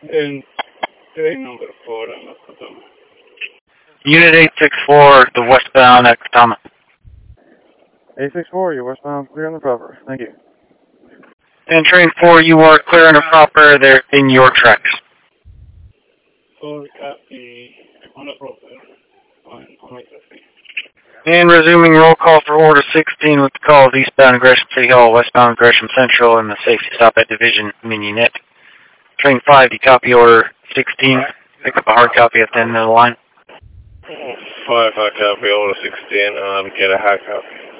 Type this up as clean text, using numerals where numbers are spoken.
And today number 4 on the Potomac. Unit 864, the westbound at Potomac. 864, you're westbound, clear on the proper. Thank you. And train 4, you are clear and proper. They're in your tracks. 4 copy on the proper. On my traffic. And resuming roll call for Order 16 with the call of eastbound Gresham City Hall, westbound Gresham Central, and the safety stop at Division Minionette. Train 5, do you copy Order 16? Pick up a hard copy at the end of the line. 5, I copy Order 16, get a hard copy.